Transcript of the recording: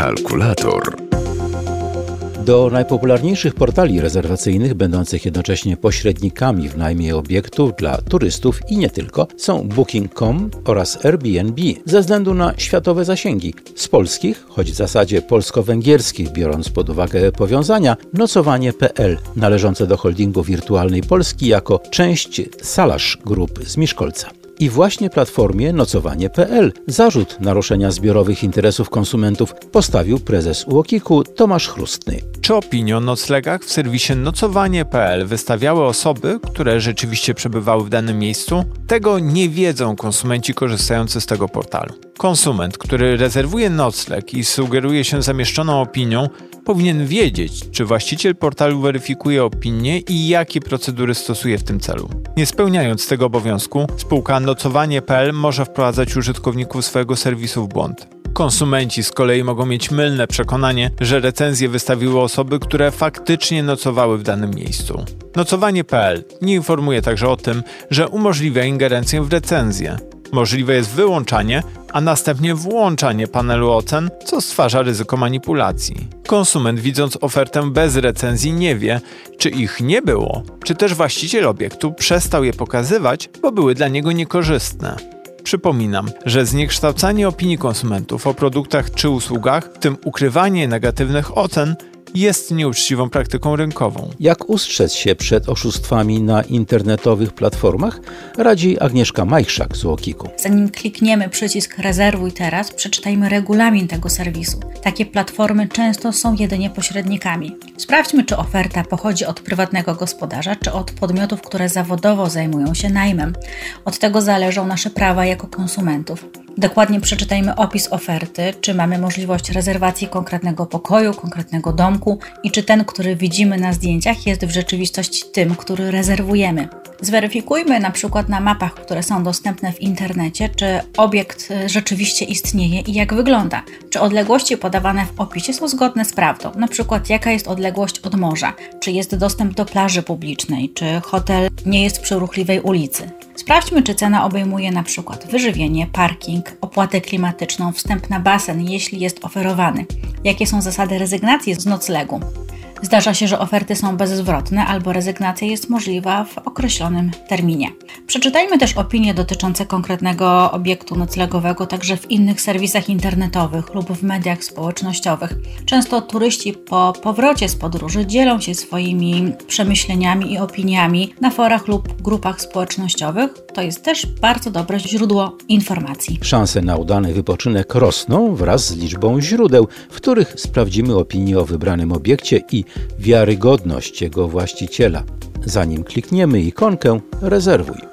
Kalkulator. Do najpopularniejszych portali rezerwacyjnych, będących jednocześnie pośrednikami w najmie obiektów dla turystów i nie tylko, są Booking.com oraz Airbnb ze względu na światowe zasięgi. Z polskich, choć w zasadzie polsko-węgierskich, biorąc pod uwagę powiązania, Nocowanie.pl, należące do holdingu Wirtualnej Polski jako część Salasz Group z Miszkolca. I właśnie platformie Nocowanie.pl zarzut naruszenia zbiorowych interesów konsumentów postawił prezes UOKiK-u Tomasz Chrustny. Czy opinię o noclegach w serwisie Nocowanie.pl wystawiały osoby, które rzeczywiście przebywały w danym miejscu? Tego nie wiedzą konsumenci korzystający z tego portalu. Konsument, który rezerwuje nocleg i sugeruje się zamieszczoną opinią, powinien wiedzieć, czy właściciel portalu weryfikuje opinię i jakie procedury stosuje w tym celu. Nie spełniając tego obowiązku, spółka Nocowanie.pl może wprowadzać użytkowników swojego serwisu w błąd. Konsumenci z kolei mogą mieć mylne przekonanie, że recenzje wystawiły osoby, które faktycznie nocowały w danym miejscu. Nocowanie.pl nie informuje także o tym, że umożliwia ingerencję w recenzję. Możliwe jest wyłączanie, a następnie włączanie panelu ocen, co stwarza ryzyko manipulacji. Konsument, widząc ofertę bez recenzji, nie wie, czy ich nie było, czy też właściciel obiektu przestał je pokazywać, bo były dla niego niekorzystne. Przypominam, że zniekształcanie opinii konsumentów o produktach czy usługach, w tym ukrywanie negatywnych ocen, jest nieuczciwą praktyką rynkową. Jak ustrzec się przed oszustwami na internetowych platformach, radzi Agnieszka Majchrzak z UOKiK-u. Zanim klikniemy przycisk rezerwuj teraz, przeczytajmy regulamin tego serwisu. Takie platformy często są jedynie pośrednikami. Sprawdźmy, czy oferta pochodzi od prywatnego gospodarza, czy od podmiotów, które zawodowo zajmują się najmem. Od tego zależą nasze prawa jako konsumentów. Dokładnie przeczytajmy opis oferty, czy mamy możliwość rezerwacji konkretnego pokoju, konkretnego domku i czy ten, który widzimy na zdjęciach, jest w rzeczywistości tym, który rezerwujemy. Zweryfikujmy na przykład na mapach, które są dostępne w internecie, czy obiekt rzeczywiście istnieje i jak wygląda. Czy odległości podawane w opisie są zgodne z prawdą, na przykład jaka jest odległość od morza, czy jest dostęp do plaży publicznej, czy hotel nie jest przy ruchliwej ulicy. Sprawdźmy, czy cena obejmuje na przykład wyżywienie, parking, opłatę klimatyczną, wstęp na basen, jeśli jest oferowany. Jakie są zasady rezygnacji z noclegu? Zdarza się, że oferty są bezzwrotne albo rezygnacja jest możliwa w określonym terminie. Przeczytajmy też opinie dotyczące konkretnego obiektu noclegowego także w innych serwisach internetowych lub w mediach społecznościowych. Często turyści po powrocie z podróży dzielą się swoimi przemyśleniami i opiniami na forach lub grupach społecznościowych. To jest też bardzo dobre źródło informacji. Szanse na udany wypoczynek rosną wraz z liczbą źródeł, w których sprawdzimy opinię o wybranym obiekcie i wiarygodność jego właściciela. Zanim klikniemy ikonkę rezerwuj.